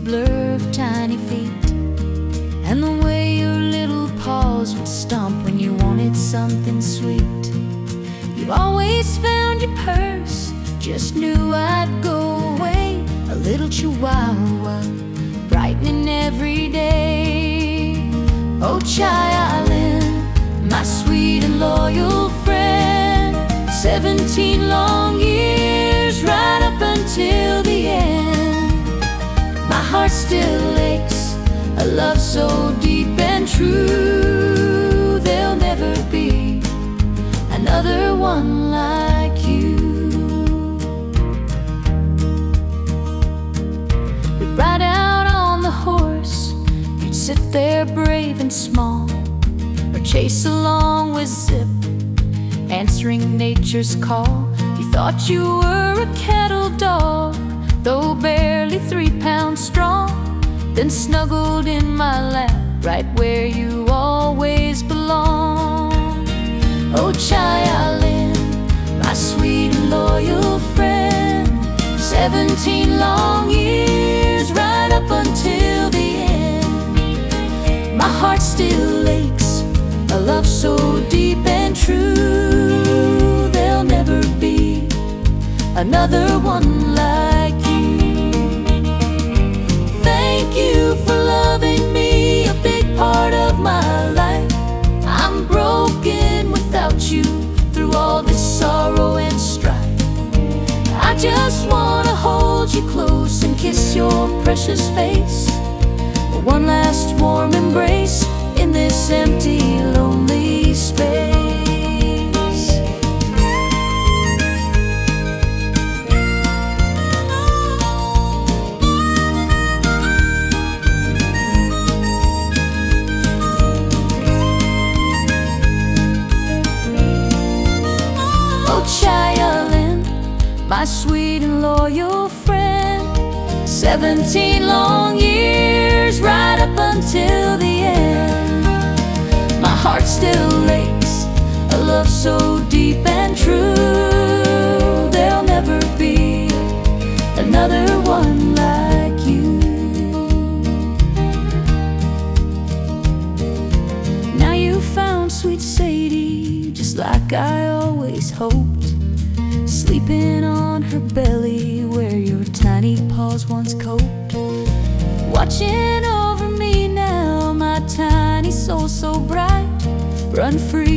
blur of tiny feet, and the way your little paws would stomp when you wanted something sweet. You always found your purse, just knew I'd go away. A little chihuahua, brightening every day. Oh, Chai Island, my sweet and loyal friend. 17 long years, right up until the end. My heart still aches, a love so deep and true. There'll never be another one like you. We'd ride out on the horse, you'd sit there brave and small, or chase along with Zip, answering nature's call. You thought you were a cattle dog, though barely 3 pounds strong, then snuggled in my lap, right where you always belong. Oh, Chai Island, my sweet and loyal friend. 17 long years, right up until the end. My heart still aches, a love so deep and true. There'll never be another one like you. Thank you for loving me, a big part of my life. I'm broken without you, through all this sorrow and strife. I just wanna hold you close and kiss your precious face, one last warm embrace in this empty, lonely space. Oh, Chai Island, my sweet and loyal friend. 17 long years, right up until the end. My heart still aches, a love so deep and true. There'll never be another one like you. Now you found sweet Sadie, just like I always hoped, sleeping on her belly where your tiny paws once coped. Watching over me now, my tiny soul so bright. Run free